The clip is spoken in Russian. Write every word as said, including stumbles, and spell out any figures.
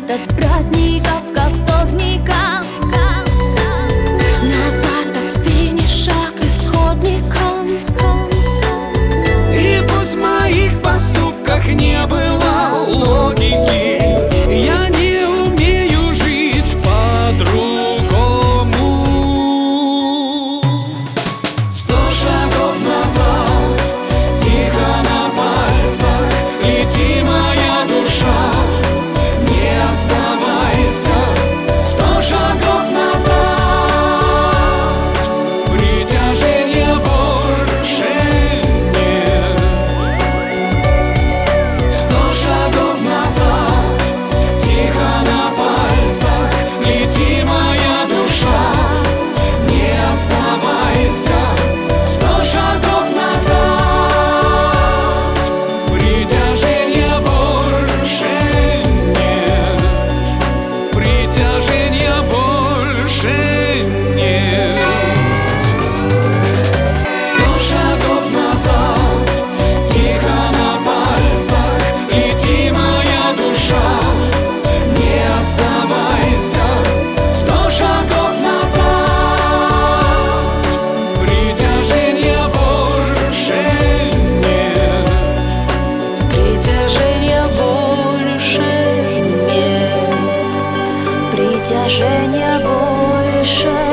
от праздников ко вторникам, назад от финиша к исходникам. И пусть в моих поступках не было логики, я не умею жить по-другому. Сто шагов назад, тихо на пальцах, лети, моя душа, не оставайся. Сто шагов назад, притяжения больше нет. Сто шагов назад, тихо на пальцах, лети, моя душа, не оставайся. Сто шагов назад, притяжения больше нет. Притяжения больше нет. Сто шагов назад, тихо на пальцах, лети, моя душа, не оставайся. Сто шагов назад, притяжения больше нет. Притяжения больше нет. Притяжения больше